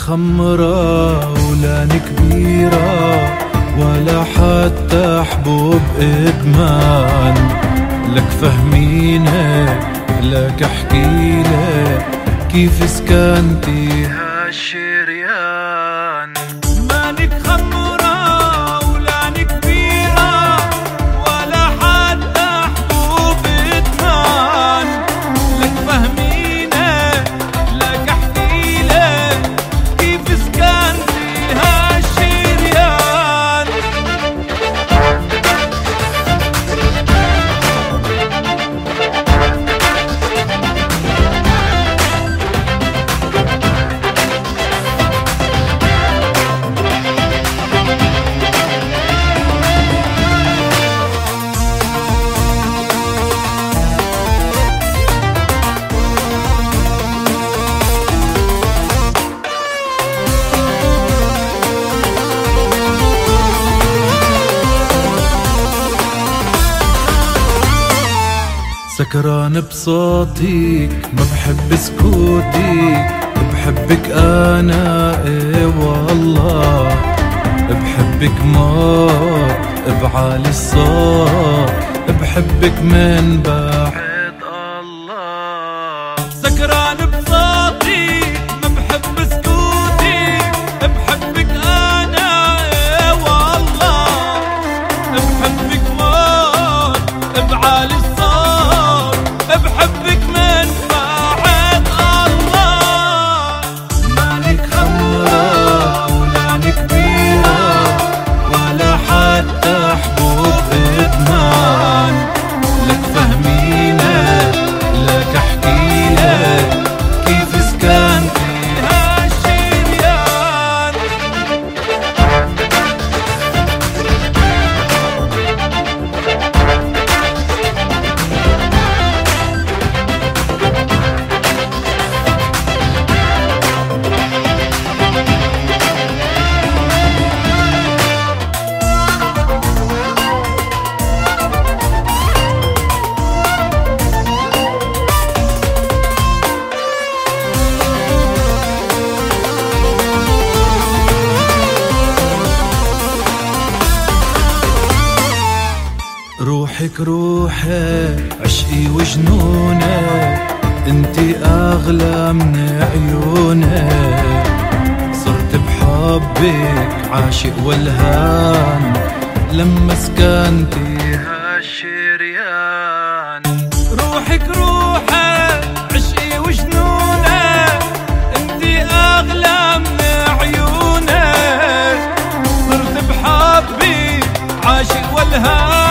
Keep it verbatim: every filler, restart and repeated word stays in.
خمرة ولان كبيرة ولا حتى حبوب إدمان. لك فهمينك لك احكيلك كيف سكنتي هالشريان. مانك خمرة ولان كبيرة ولا حتى حبوب إدمان. لك فهمينك لك احكيلك كيف سكنتي هالشريان. سكران بصوتك ما بحب سكوتك، بحبك انا ايه والله، بحبك موت بعالي الصوت، بحبك من بعد الله. سكران بصوتك ما بحب سكوتك، بحبك انا ايه والله، بحبك موت بعالي الصوت، بحبك من بعد الله. مالك خمرة ولان كبيرة ولا حتى حبوب إدمان. لك فهمينك لك احكيلك كيف سكنتي هالشريان. روحك روحي عشقي وجنوني، انتي اغلى من عيوني. صرت بحبك عاشق والهان لما سكنتي هالشريان. روحك روحي عشقي وجنوني، انتي اغلى من عيوني. صرت بحبك عاشق والهان